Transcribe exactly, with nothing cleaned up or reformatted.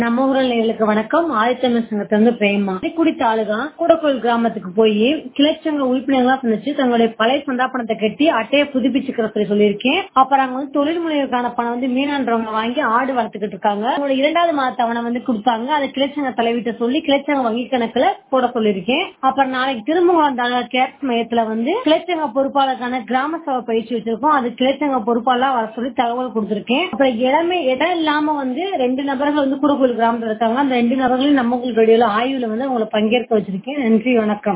நம்ம ஊரல் நேயர்களுக்கு வணக்கம். ஆதித்தமிழ் சங்கத்திலிருந்து பிரேமா. குடி தாலுகா கூடக்கோயில் கிராமத்துக்கு போய் கிளைச்சங்க உறுப்பினர்களா சந்திச்சு தங்களுடைய பழைய சந்தா பணத்தை கட்டி அட்டையை புதுப்பிச்சுக்கிற சொல்லி சொல்லியிருக்கேன். அப்புறம் அங்க வந்து தொழில் முனைவுக்கான பணம் வந்து மீனான்றவங்க வாங்கி ஆடு வளர்த்துக்கிட்டு இருக்காங்க. அவங்களோட இரண்டாவது மாத தவணை வந்து கொடுத்தாங்க. அதை கிளைச்சங்க தலைவிட்ட சொல்லி கிளைச்சங்க வங்கி கணக்குல போட சொல்லியிருக்கேன். அப்புறம் நாளைக்கு திரும்ப கேட்ஸ் மையத்துல வந்து கிளைச்சங்க பொறுப்பாளருக்கான கிராம சபை பயிற்சி வச்சிருக்கோம். அது கிளைச்சங்க பொறுப்பாளர் வர சொல்லி தகவல் கொடுத்திருக்கேன். அப்புறம் இடமே இடம் இல்லாம வந்து ரெண்டு நபர்கள் வந்து கூடக்கோயில் கிராமத்துல இருக்காங்க. அந்த ரெண்டு நபர்களையும் நம்ம ரேடியோல ஆய்வுல வந்து அவங்களை பங்கேற்க வச்சிருக்கேன். நன்றி, வணக்கம்.